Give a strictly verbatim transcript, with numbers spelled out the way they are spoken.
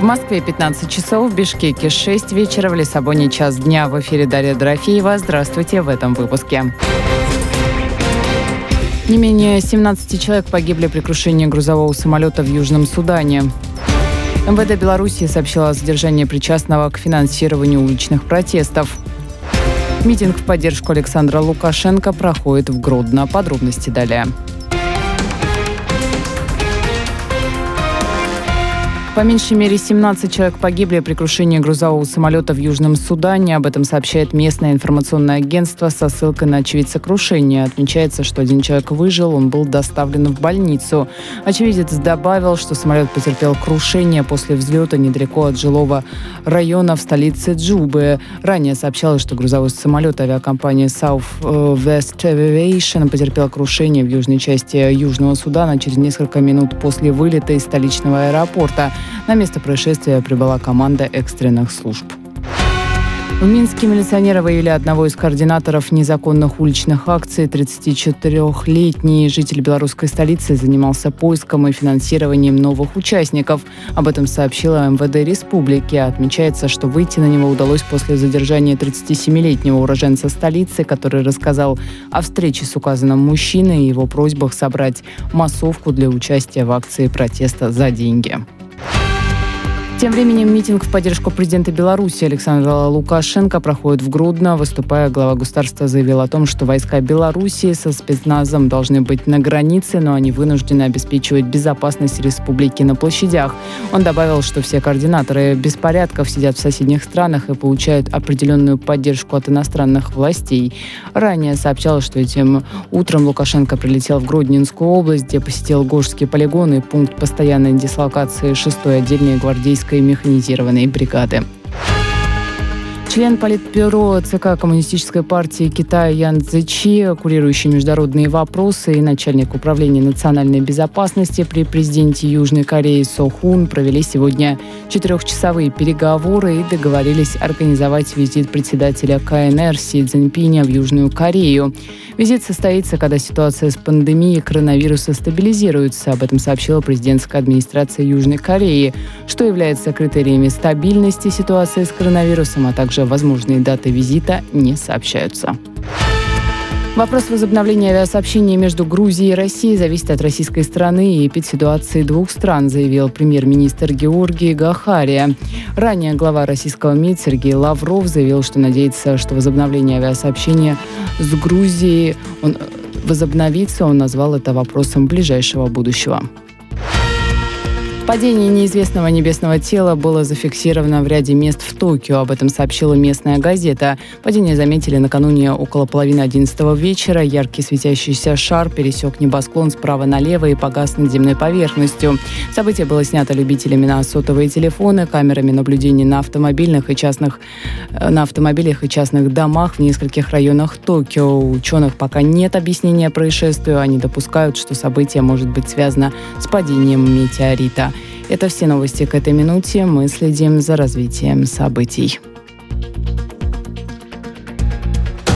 Москве пятнадцать часов, в Бишкеке шесть вечера, в Лиссабоне час дня. В эфире Дарья Дорофеева. Здравствуйте в этом выпуске. Не менее семнадцати человек погибли при крушении грузового самолета в Южном Судане. эм вэ дэ Беларуси сообщила о задержании причастного к финансированию уличных протестов. Митинг в поддержку Александра Лукашенко проходит в Гродно. Подробности далее. По меньшей мере семнадцать человек погибли при крушении грузового самолета в Южном Судане. Об этом сообщает местное информационное агентство со ссылкой на очевидца крушения. Отмечается, что один человек выжил, он был доставлен в больницу. Очевидец добавил, что самолет потерпел крушение после взлета недалеко от жилого района в столице Джубы. Ранее сообщалось, что грузовой самолет авиакомпании South West Aviation потерпел крушение в южной части Южного Судана через несколько минут после вылета из столичного аэропорта. На место происшествия прибыла команда экстренных служб. В Минске милиционеры выявили одного из координаторов незаконных уличных акций. тридцатичетырёхлетний житель белорусской столицы занимался поиском и финансированием новых участников. Об этом сообщила эм вэ дэ республики. Отмечается, что выйти на него удалось после задержания тридцатисемилетнего уроженца столицы, который рассказал о встрече с указанным мужчиной и его просьбах собрать массовку для участия в акции протеста за деньги. Тем временем митинг в поддержку президента Беларуси Александра Лукашенко проходит в Гродно. Выступая, глава государства заявил о том, что войска Беларуси со спецназом должны быть на границе, но они вынуждены обеспечивать безопасность республики на площадях. Он добавил, что все координаторы беспорядков сидят в соседних странах и получают определенную поддержку от иностранных властей. Ранее сообщалось, что этим утром Лукашенко прилетел в Гродненскую область, где посетил Горский полигон и пункт постоянной дислокации шестой отдельной гвардейской механизированной бригады. Член Политбюро ЦК Коммунистической партии Китая Ян Цзечи, курирующий международные вопросы, и начальник управления национальной безопасности при президенте Южной Кореи Со Хун провели сегодня четырехчасовые переговоры и договорились организовать визит председателя ка эн эр Си Цзиньпиня в Южную Корею. Визит состоится, когда ситуация с пандемией коронавируса стабилизируется. Об этом сообщила президентская администрация Южной Кореи. Что является критериями стабильности ситуации с коронавирусом, а также возможные даты визита, не сообщаются. Вопрос возобновления авиасообщения между Грузией и Россией зависит от российской стороны и эпидситуации двух стран, заявил премьер-министр Георгий Гахария. Ранее глава российского МИД Сергей Лавров заявил, что надеется, что возобновление авиасообщения с Грузией он возобновится. Он назвал это вопросом ближайшего будущего. Падение неизвестного небесного тела было зафиксировано в ряде мест в Токио. Об этом сообщила местная газета. Падение заметили накануне около половины одиннадцатого вечера. Яркий светящийся шар пересек небосклон справа налево и погас над земной поверхностью. Событие было снято любителями на сотовые телефоны, камерами наблюдения на автомобильных и частных, на автомобилях и частных домах в нескольких районах Токио. У ученых пока нет объяснения происшествию. Они допускают, что событие может быть связано с падением метеорита. Это все новости к этой минуте. Мы следим за развитием событий.